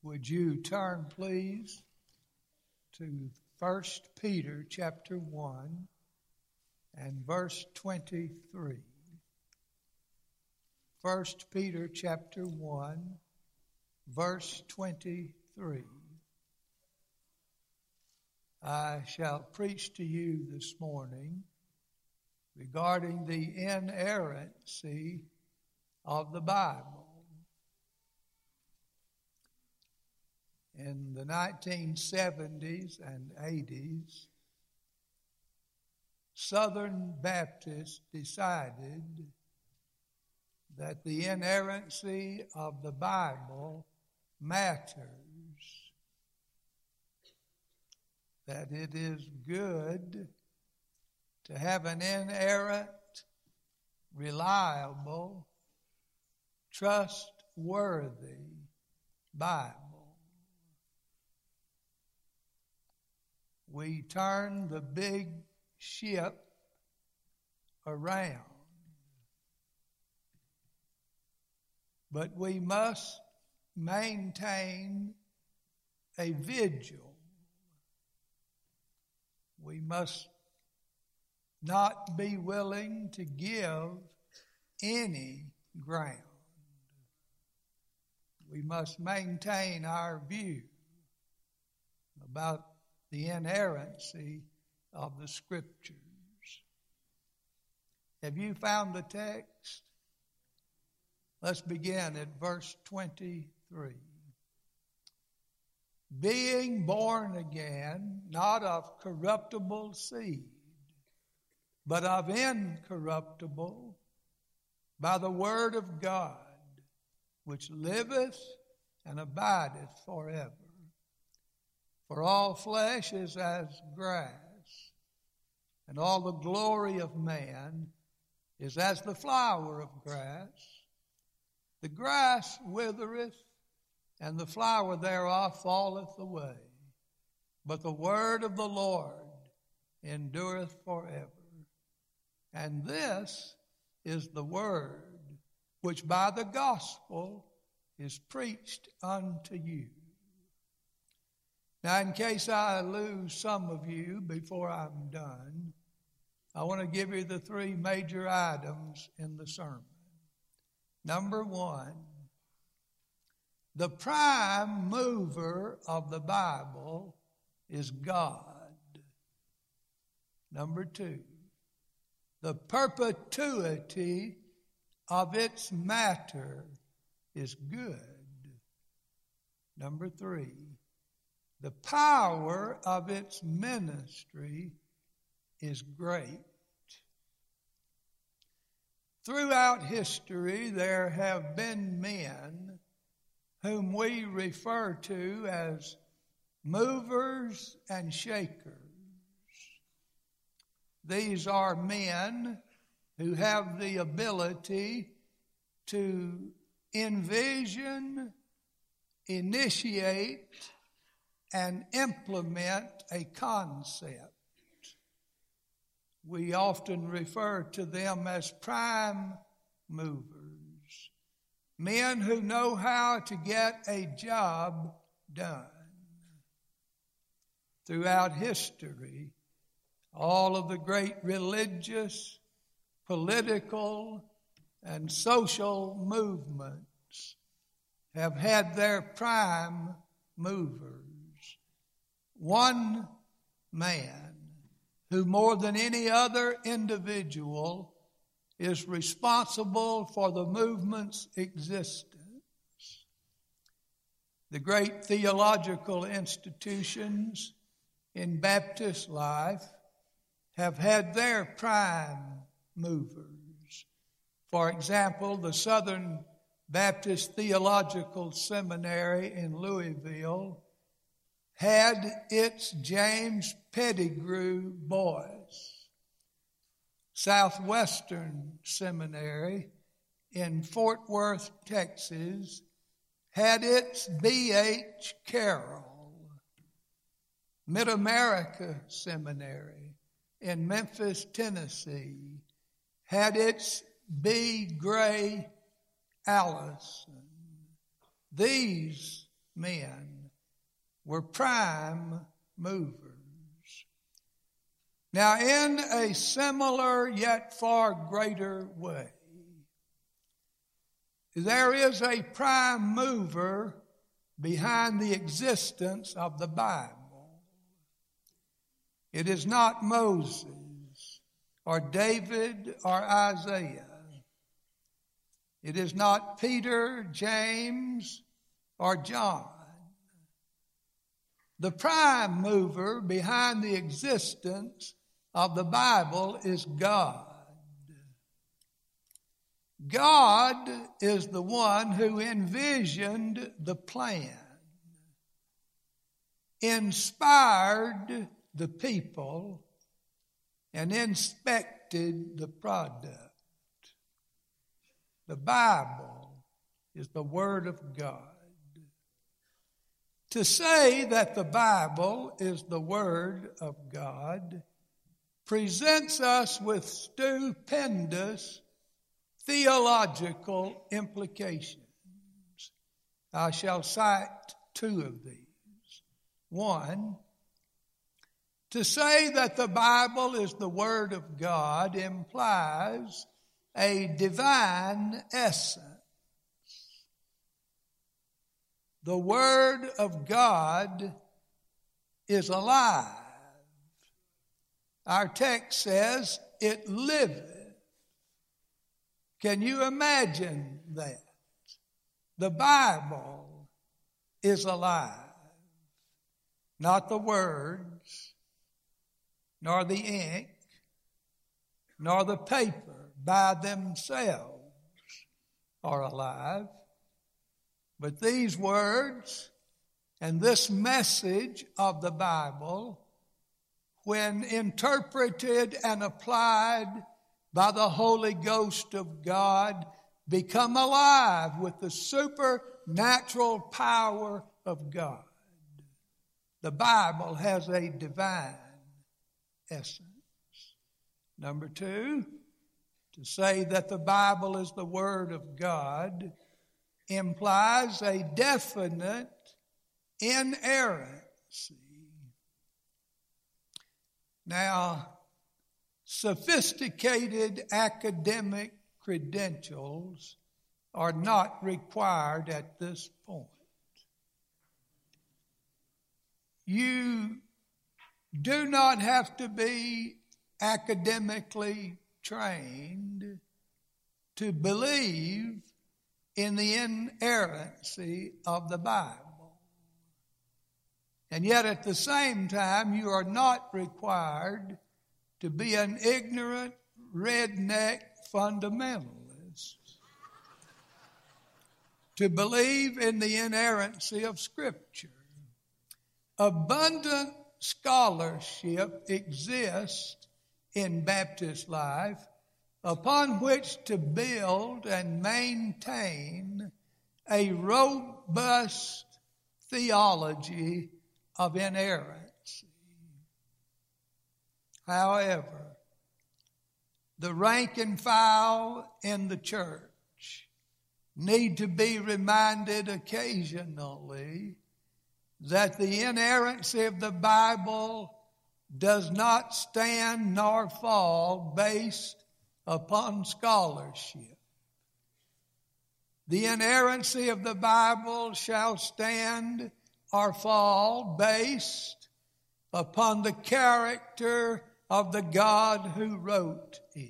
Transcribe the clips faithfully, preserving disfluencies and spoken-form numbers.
Would you turn, please, to First Peter chapter one and verse twenty-three. First Peter chapter one, verse twenty-three. I shall preach to you this morning regarding the inerrancy of the Bible. In the nineteen seventies and eighties, Southern Baptists decided that the inerrancy of the Bible matters, that it is good to have an inerrant, reliable, trustworthy Bible. We turn the big ship around, but we must maintain a vigil. We must not be willing to give any ground. We must maintain our view about the inerrancy of the Scriptures. Have you found the text? Let's begin at verse twenty-three. Being born again, not of corruptible seed, but of incorruptible, by the word of God, which liveth and abideth forever. For all flesh is as grass, and all the glory of man is as the flower of grass. The grass withereth, and the flower thereof falleth away. But the word of the Lord endureth forever. And this is the word which by the gospel is preached unto you. Now, in case I lose some of you before I'm done, I want to give you the three major items in the sermon. Number one, the prime mover of the Bible is God. Number two, the perpetuity of its matter is good. Number three, the power of its ministry is great. Throughout history, there have been men whom we refer to as movers and shakers. These are men who have the ability to envision, initiate, and implement a concept. We often refer to them as prime movers, men who know how to get a job done. Throughout history, all of the great religious, political, and social movements have had their prime movers. One man who more than any other individual is responsible for the movement's existence. The great theological institutions in Baptist life have had their prime movers. For example, the Southern Baptist Theological Seminary in Louisville had its James Pettigrew boys. Southwestern Seminary in Fort Worth, Texas, had its B H Carroll. Mid-America Seminary in Memphis, Tennessee, had its B. Gray Allison. These men were prime movers. Now, in a similar yet far greater way, there is a prime mover behind the existence of the Bible. It is not Moses or David or Isaiah. It is not Peter, James, or John. The prime mover behind the existence of the Bible is God. God is the one who envisioned the plan, inspired the people, and inspected the product. The Bible is the Word of God. To say that the Bible is the Word of God presents us with stupendous theological implications. I shall cite two of these. One, to say that the Bible is the Word of God implies a divine essence. The Word of God is alive. Our text says it liveth. Can you imagine that? The Bible is alive. Not the words, nor the ink, nor the paper by themselves are alive. But these words and this message of the Bible, when interpreted and applied by the Holy Ghost of God, become alive with the supernatural power of God. The Bible has a divine essence. Number two, to say that the Bible is the Word of God implies a definite inerrancy. Now, sophisticated academic credentials are not required at this point. You do not have to be academically trained to believe in the inerrancy of the Bible. And yet at the same time, you are not required to be an ignorant, redneck fundamentalist to believe in the inerrancy of Scripture. Abundant scholarship exists in Baptist life upon which to build and maintain a robust theology of inerrancy. However, the rank and file in the church need to be reminded occasionally that the inerrancy of the Bible does not stand nor fall based upon scholarship. The inerrancy of the Bible shall stand or fall based upon the character of the God who wrote it.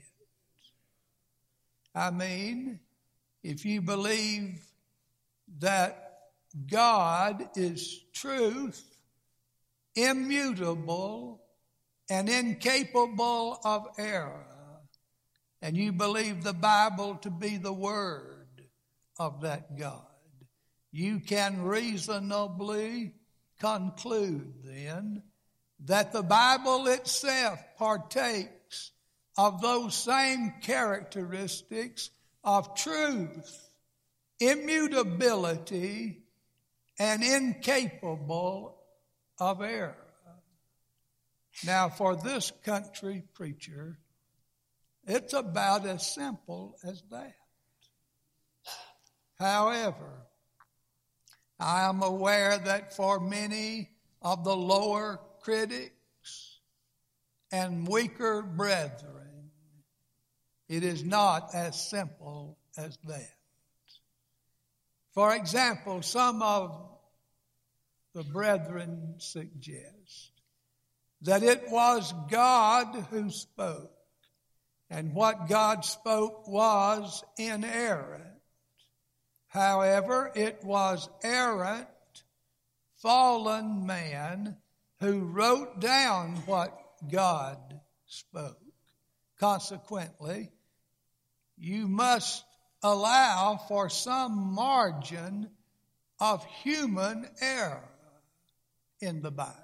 I mean, if you believe that God is truth, immutable, and incapable of error, and you believe the Bible to be the Word of that God, you can reasonably conclude then that the Bible itself partakes of those same characteristics of truth, immutability, and incapable of error. Now, for this country preacher, it's about as simple as that. However, I am aware that for many of the lower critics and weaker brethren, it is not as simple as that. For example, some of the brethren suggest that it was God who spoke, and what God spoke was inerrant. However, it was errant, fallen man who wrote down what God spoke. Consequently, you must allow for some margin of human error in the Bible.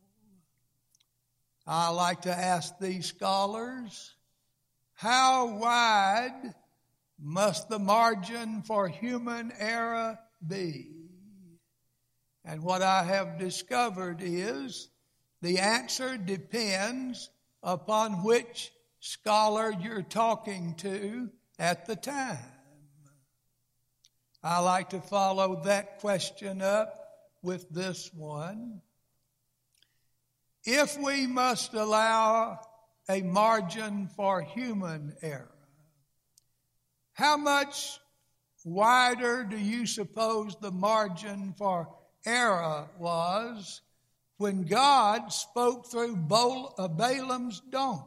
I like to ask these scholars, how wide must the margin for human error be? And what I have discovered is the answer depends upon which scholar you're talking to at the time. I like to follow that question up with this one. If we must allow a margin for human error, how much wider do you suppose the margin for error was when God spoke through Balaam's donkey?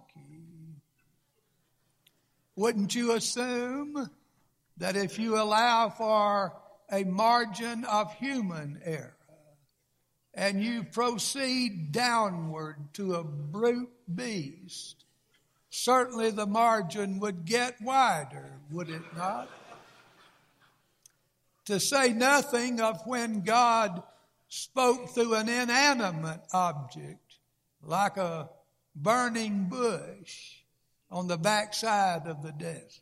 Wouldn't you assume that if you allow for a margin of human error and you proceed downward to a brute beast, certainly the margin would get wider, would it not? To say nothing of when God spoke through an inanimate object like a burning bush on the backside of the desert.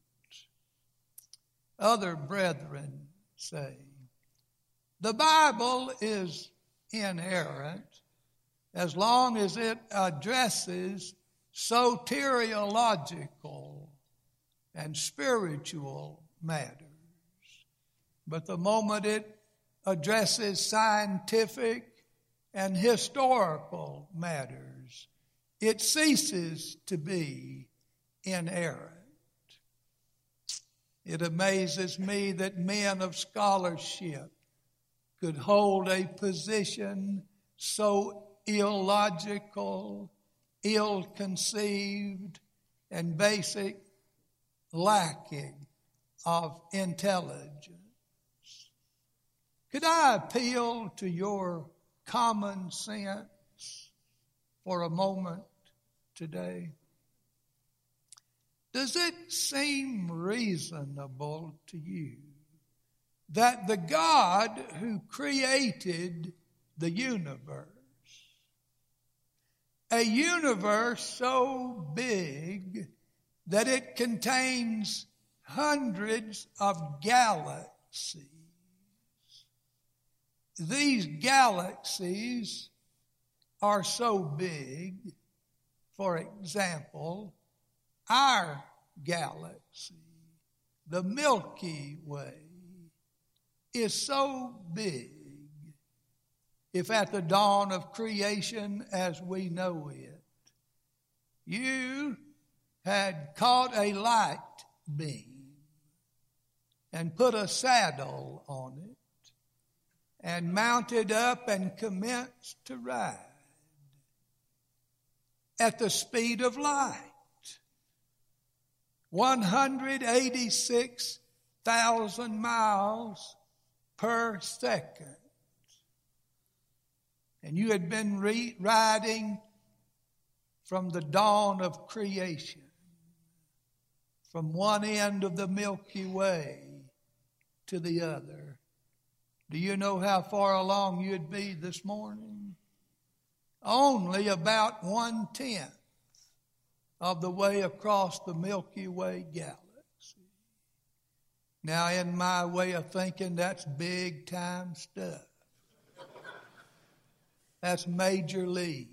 Other brethren say, the Bible is inerrant as long as it addresses soteriological and spiritual matters. But the moment it addresses scientific and historical matters, it ceases to be inerrant. It amazes me that men of scholarship could hold a position so illogical, ill-conceived, and basic, lacking of intelligence. Could I appeal to your common sense for a moment today? Does it seem reasonable to you that the God who created the universe, a universe so big that it contains hundreds of galaxies, these galaxies are so big, for example, our galaxy, the Milky Way, is so big, if at the dawn of creation as we know it, you had caught a light beam and put a saddle on it and mounted up and commenced to ride at the speed of light, one hundred eighty-six thousand miles per second. And you had been re- riding from the dawn of creation, from one end of the Milky Way to the other. Do you know how far along you'd be this morning? Only about one-tenth of the way across the Milky Way galaxy. Now, in my way of thinking, that's big-time stuff. That's major league.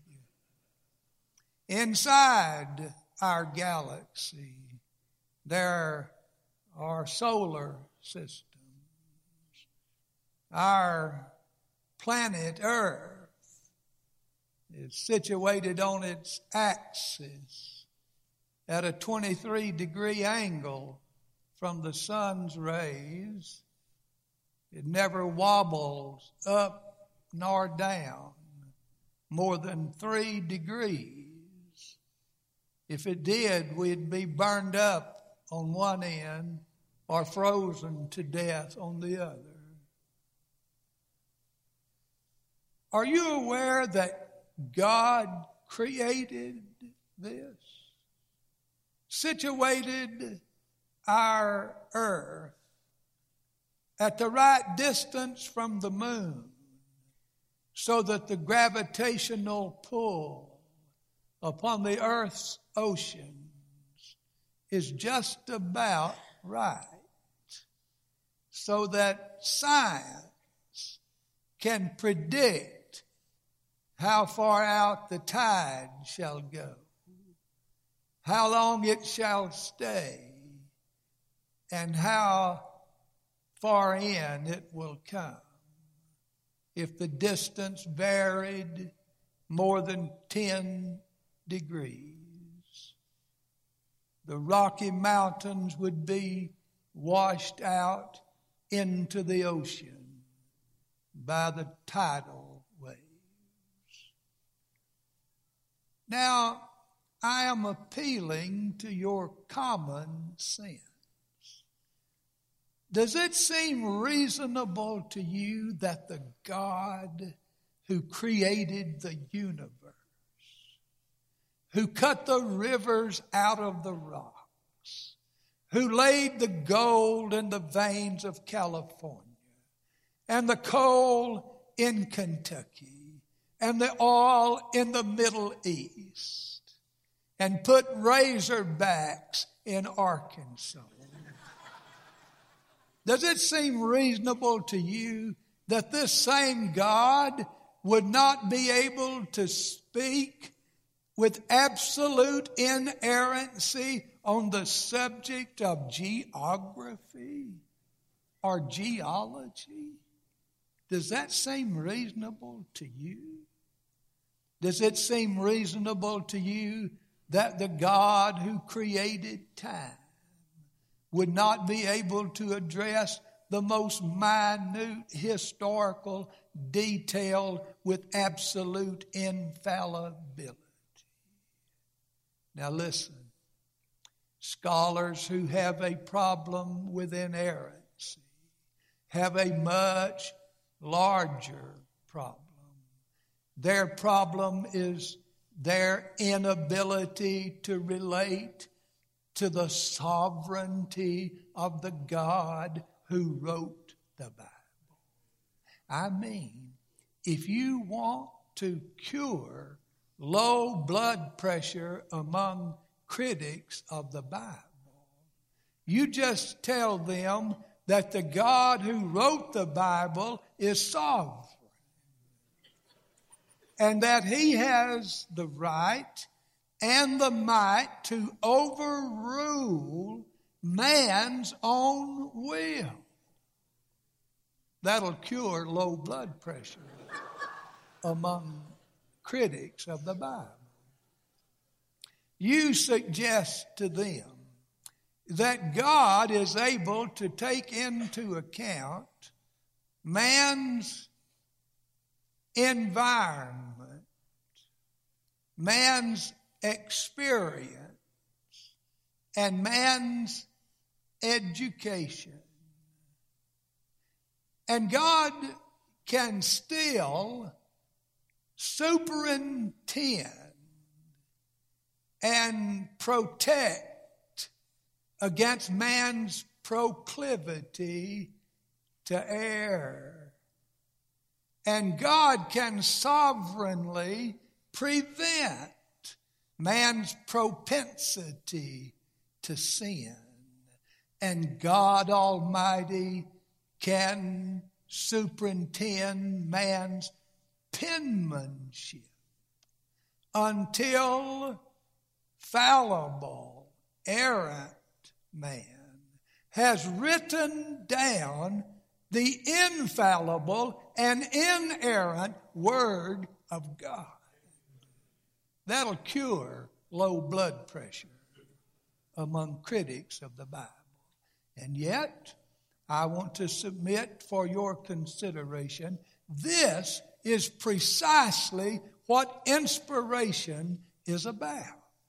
Inside our galaxy, there are solar systems. our planet Earth is situated on its axis at a twenty-three degree angle from the sun's rays. It never wobbles up nor down more than three degrees. If it did, we'd be burned up on one end or frozen to death on the other. Are you aware that God created this? Situated our earth at the right distance from the moon so that the gravitational pull upon the earth's oceans is just about right, so that science can predict how far out the tide shall go, how long it shall stay, and how far in it will come. If the distance varied more than ten degrees, the Rocky Mountains would be washed out into the ocean by the tidal waves. Now, I am appealing to your common sense. Does it seem reasonable to you that the God who created the universe, who cut the rivers out of the rocks, who laid the gold in the veins of California, and the coal in Kentucky, and the oil in the Middle East, and put razorbacks in Arkansas, does it seem reasonable to you that this same God would not be able to speak with absolute inerrancy on the subject of geography or geology? Does that seem reasonable to you? Does it seem reasonable to you that the God who created time would not be able to address the most minute historical detail with absolute infallibility? Now listen, scholars who have a problem with inerrancy have a much larger problem. Their problem is their inability to relate to the sovereignty of the God who wrote the Bible. I mean, if you want to cure low blood pressure among critics of the Bible, you just tell them that the God who wrote the Bible is sovereign and that he has the right and the might to overrule man's own will. That'll cure low blood pressure among critics of the Bible. You suggest to them that God is able to take into account man's environment, man's experience, and man's education. And God can still superintend and protect against man's proclivity to err. And God can sovereignly prevent man's propensity to sin. And God Almighty can superintend man's penmanship until fallible, errant man has written down the infallible and inerrant Word of God. That'll cure low blood pressure among critics of the Bible. And yet, I want to submit for your consideration, this is precisely what inspiration is about.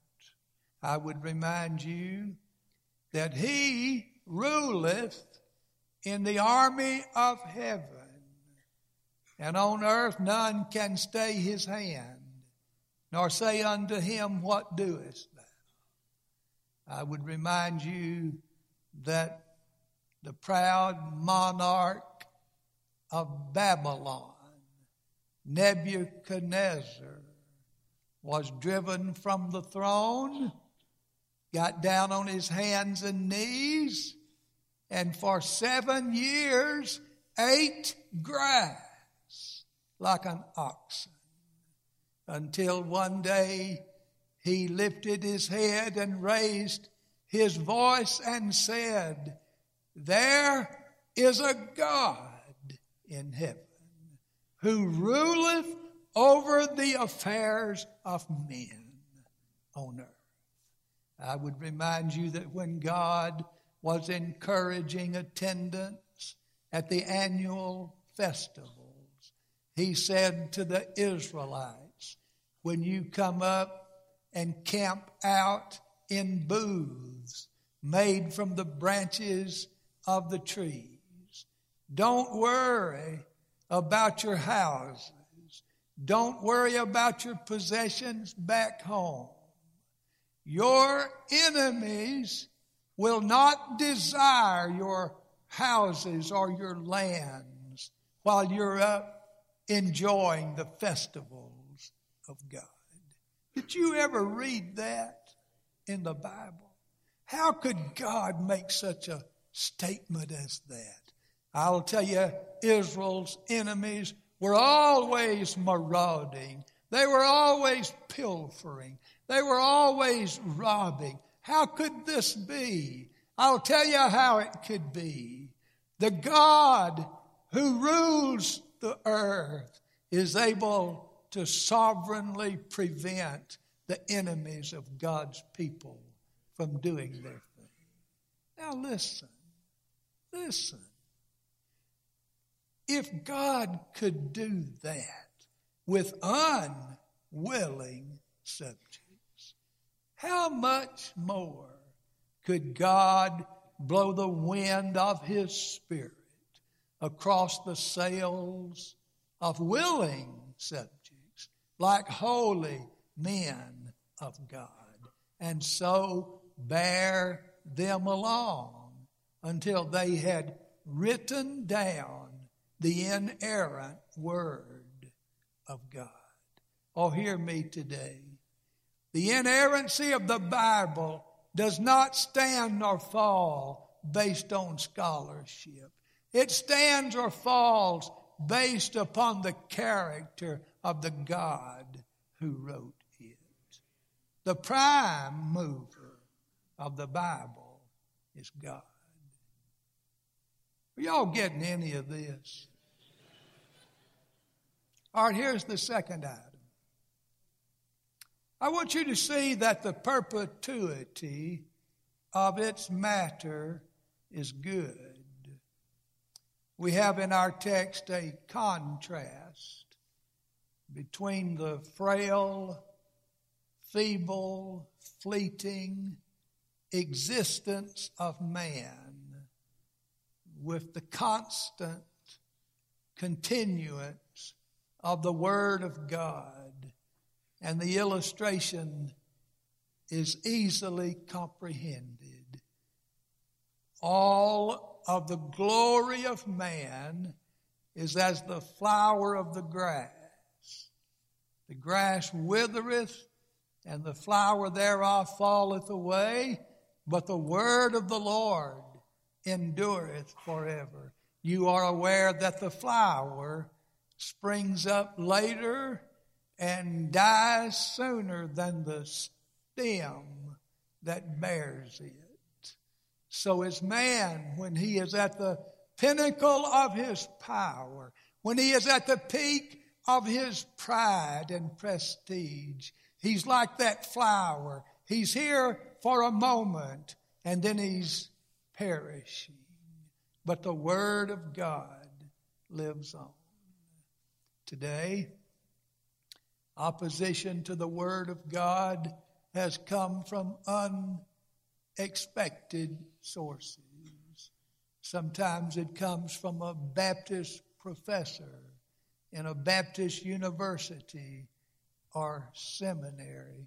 I would remind you that He ruleth in the army of heaven, and on earth none can stay His hand, nor say unto Him, what doest thou? I would remind you that the proud monarch of Babylon, Nebuchadnezzar, was driven from the throne, got down on his hands and knees, and for seven years ate grass like an oxen, until one day he lifted his head and raised his voice and said, there is a God in heaven who ruleth over the affairs of men on earth. I would remind you that when God was encouraging attendance at the annual festivals, He said to the Israelites, when you come up and camp out in booths made from the branches of the trees, don't worry about your houses. Don't worry about your possessions back home. Your enemies will not desire your houses or your lands while you're up enjoying the festivals of God. Did you ever read that in the Bible? How could God make such a statement as that? I'll tell you, Israel's enemies were always marauding. They were always pilfering. They were always robbing. How could this be? I'll tell you how it could be. The God who rules the earth is able to sovereignly prevent the enemies of God's people from doing their thing. Now listen, listen. If God could do that with unwilling subjects, how much more could God blow the wind of His Spirit across the sails of willing subjects like holy men of God, and so bear them along until they had written down the inerrant Word of God? Oh, hear me today. The inerrancy of the Bible does not stand nor fall based on scholarship. It stands or falls based upon the character of the God who wrote it. The prime mover of the Bible is God. Are y'all getting any of this? All right, here's the second item. I want you to see that the perpetuity of its matter is good. We have in our text a contrast between the frail, feeble, fleeting existence of man with the constant continuance of the Word of God. And the illustration is easily comprehended. All of the glory of man is as the flower of the grass. The grass withereth, and the flower thereof falleth away, but the word of the Lord endureth forever. You are aware that the flower springs up later and dies sooner than the stem that bears it. So is man when he is at the pinnacle of his power, when he is at the peak of his pride and prestige. He's like that flower. He's here for a moment, and then he's perishing. But the Word of God lives on. Today, opposition to the Word of God has come from unexpected sources. Sometimes it comes from a Baptist professor in a Baptist university or seminary.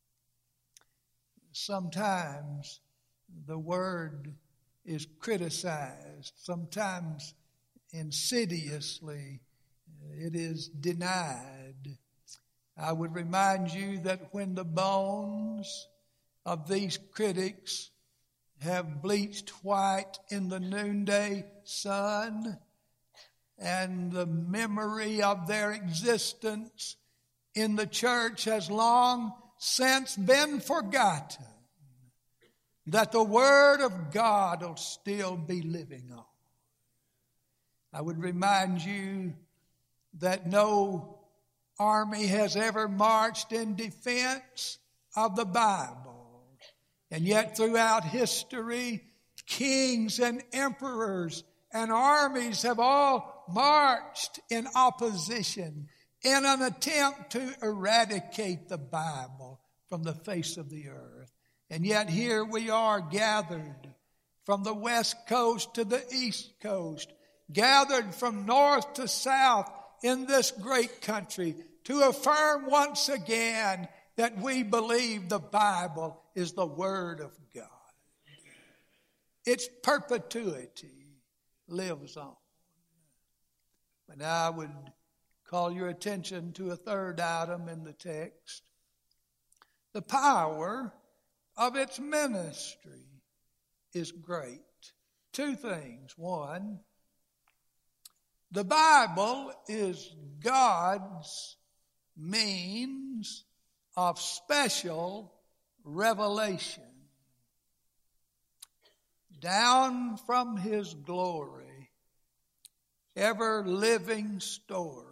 Sometimes the Word is criticized. Sometimes insidiously it is denied. I would remind you that when the bones of these critics have bleached white in the noonday sun, and the memory of their existence in the church has long since been forgotten, that the Word of God will still be living on. I would remind you that no army has ever marched in defense of the Bible. And yet throughout history, kings and emperors and armies have all marched in opposition in an attempt to eradicate the Bible from the face of the earth. And yet here we are gathered from the west coast to the east coast, gathered from north to south in this great country to affirm once again that we believe the Bible is the Word of God. Its perpetuity lives on. But now I would call your attention to a third item in the text. The power of its ministry is great. Two things. One, the Bible is God's means of special revelation. Down from His glory, ever-living story,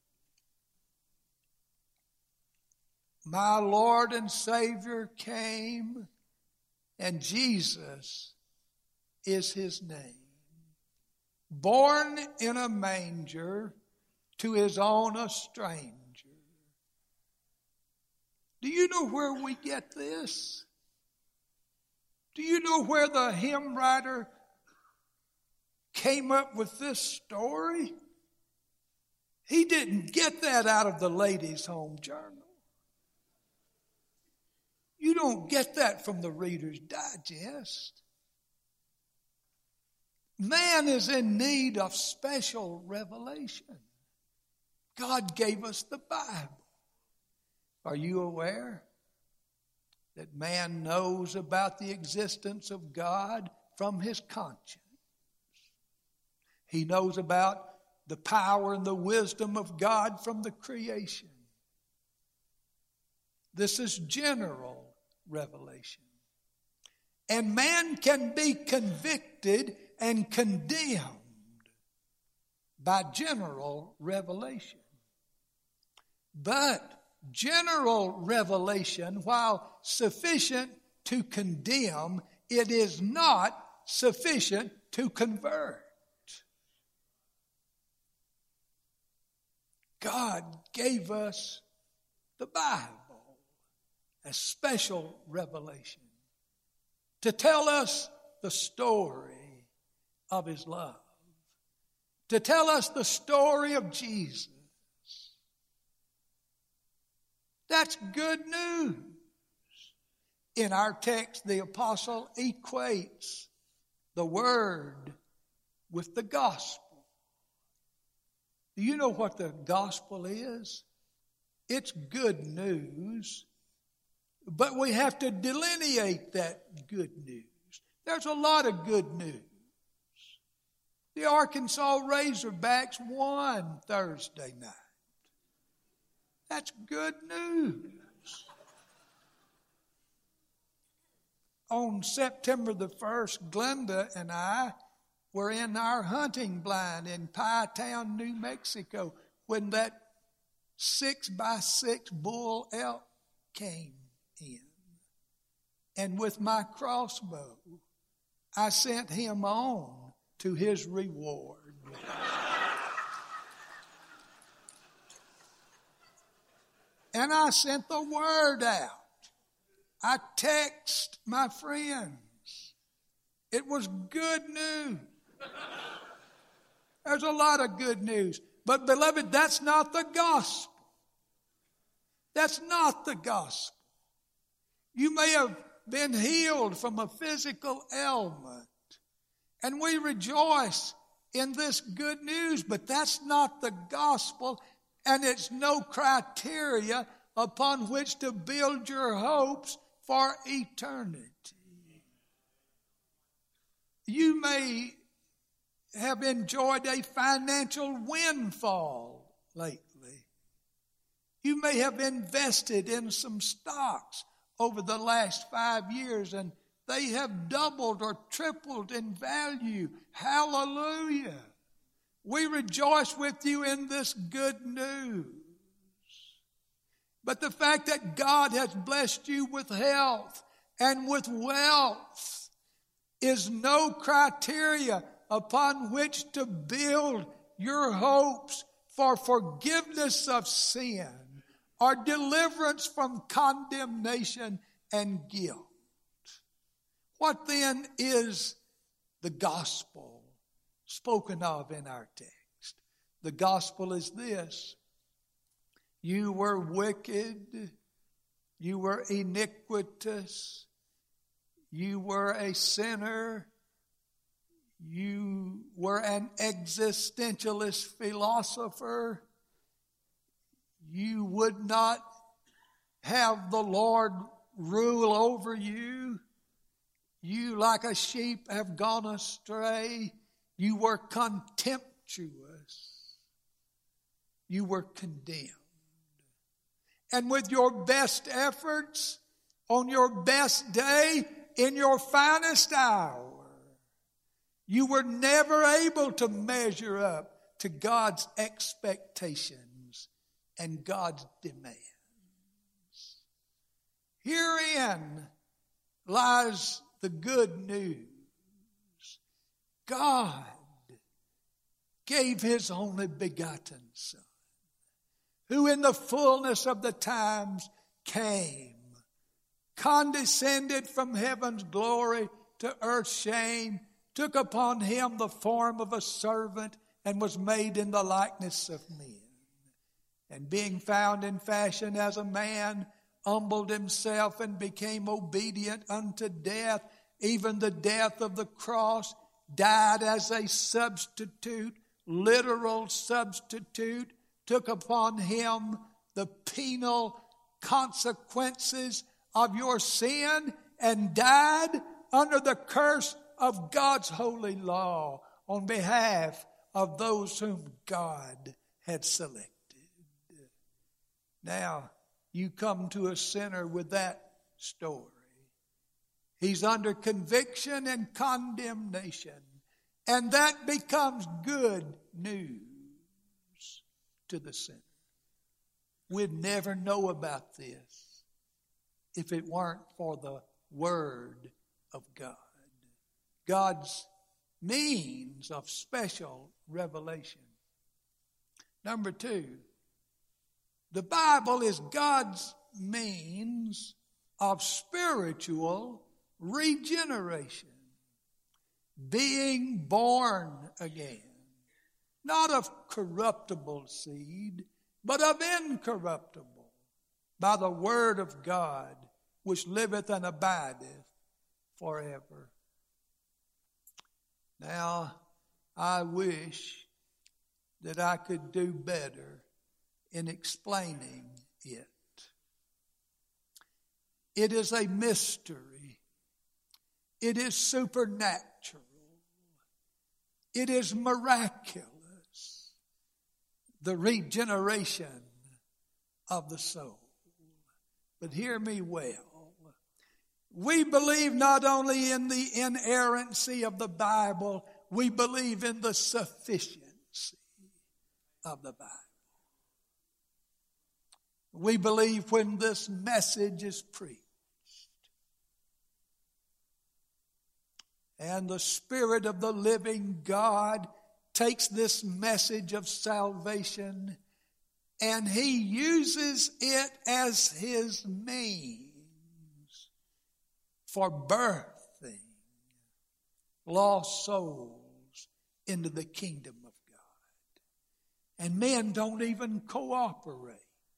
my Lord and Savior came, and Jesus is His name. Born in a manger, to His own a stranger. Do you know where we get this? Do you know where the hymn writer came up with this story? He didn't get that out of the Ladies' Home Journal. You don't get that from the Reader's Digest. Man is in need of special revelation. God gave us the Bible. Are you aware that man knows about the existence of God from his conscience? He knows about the power and the wisdom of God from the creation. This is general revelation. And man can be convicted and condemned by general revelation. But general revelation, while sufficient to condemn, it is not sufficient to convert. God gave us the Bible as special revelation to tell us the story of His love, to tell us the story of Jesus. That's good news. In our text, the apostle equates the Word with the gospel. Do you know what the gospel is? It's good news, but we have to delineate that good news. There's a lot of good news. The Arkansas Razorbacks won Thursday night. That's good news. On September the first, Glenda and I were in our hunting blind in Pie Town, New Mexico, when that six by six bull elk came in. And with my crossbow, I sent him on to his reward. And I sent the word out. I text my friends. It was good news. There's a lot of good news. But beloved, that's not the gospel. That's not the gospel. You may have been healed from a physical ailment, and we rejoice in this good news, but that's not the gospel, and it's no criteria upon which to build your hopes for eternity. You may have enjoyed a financial windfall lately. You may have invested in some stocks over the last five years and they have doubled or tripled in value. Hallelujah. We rejoice with you in this good news. But the fact that God has blessed you with health and with wealth is no criteria upon which to build your hopes for forgiveness of sin or deliverance from condemnation and guilt. What then is the gospel spoken of in our text? The gospel is this: you were wicked, you were iniquitous, you were a sinner, you were an existentialist philosopher, you would not have the Lord rule over you, you like a sheep have gone astray, you were contemptuous, you were condemned. And with your best efforts, on your best day, in your finest hour, you were never able to measure up to God's expectations and God's demands. Herein lies the good news. God gave his only begotten Son, who in the fullness of the times came, condescended from heaven's glory to earth's shame, took upon him the form of a servant, and was made in the likeness of men. And being found in fashion as a man, humbled himself and became obedient unto death, even the death of the cross, died as a substitute, literal substitute, took upon him the penal consequences of your sin, and died under the curse of God's holy law on behalf of those whom God had selected. Now, you come to a sinner with that story. He's under conviction and condemnation, and that becomes good news to the sinner. We'd never know about this if it weren't for the Word of God. God's means of special revelation. Number two, the Bible is God's means of spiritual regeneration. Being born again. Not of corruptible seed, but of incorruptible, by the word of God, which liveth and abideth forever. Now, I wish that I could do better in explaining it. It is a mystery. It is supernatural. It is miraculous. The regeneration of the soul. But hear me well. We believe not only in the inerrancy of the Bible, we believe in the sufficiency of the Bible. We believe when this message is preached and the Spirit of the living God takes this message of salvation and He uses it as His means for birthing lost souls into the kingdom of God. And men don't even cooperate.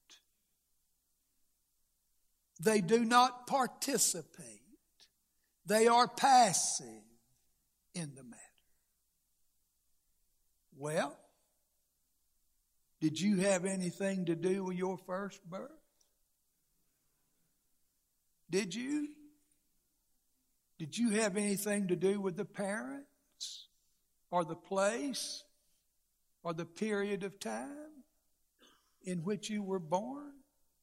They do not participate. They are passive in the matter. Well, did you have anything to do with your first birth? Did you? Did you have anything to do with the parents or the place or the period of time in which you were born?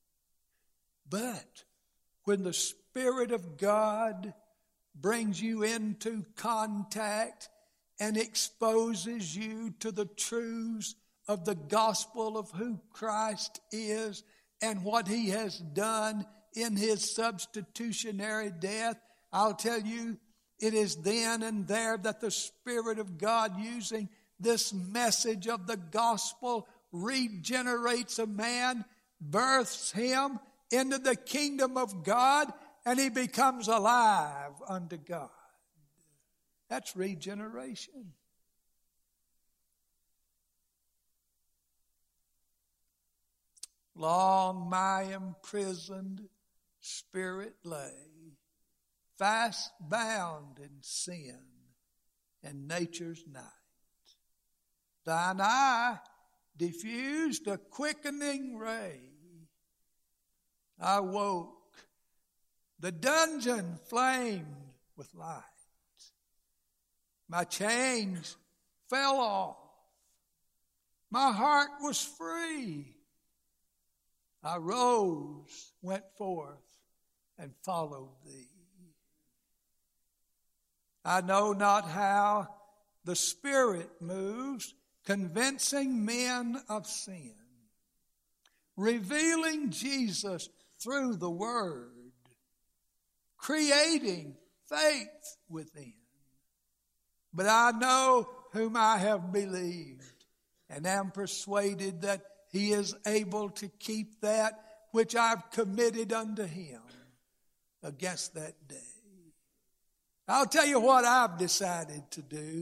But when the Spirit of God brings you into contact and exposes you to the truths of the gospel of who Christ is and what He has done in His substitutionary death, I'll tell you, it is then and there that the Spirit of God, using this message of the gospel, regenerates a man, births him into the kingdom of God, and he becomes alive unto God. That's regeneration. Long my imprisoned spirit lay, fast bound in sin and nature's night. Thine eye diffused a quickening ray. I woke, the dungeon flamed with light. My chains fell off. My heart was free. I rose, went forth, and followed thee. I know not how the Spirit moves, convincing men of sin, revealing Jesus through the Word, creating faith within. But I know whom I have believed, and am persuaded that He is able to keep that which I've committed unto Him against that day. I'll tell you what I've decided to do.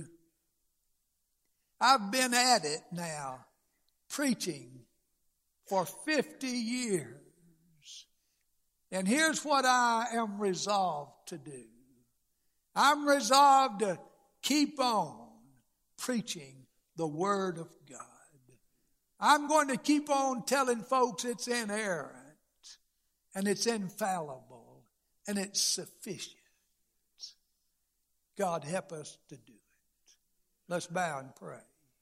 I've been at it now, preaching for fifty years. And here's what I am resolved to do. I'm resolved to keep on preaching the Word of God. I'm going to keep on telling folks it's inerrant and it's infallible and it's sufficient. God help us to do it. Let's bow and pray.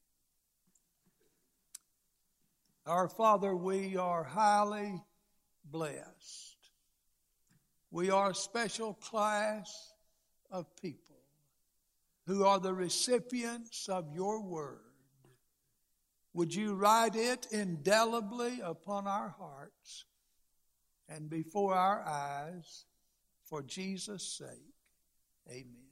Our Father, we are highly blessed. We are a special class of people who are the recipients of your word. Would you write it indelibly upon our hearts and before our eyes for Jesus' sake? Amen.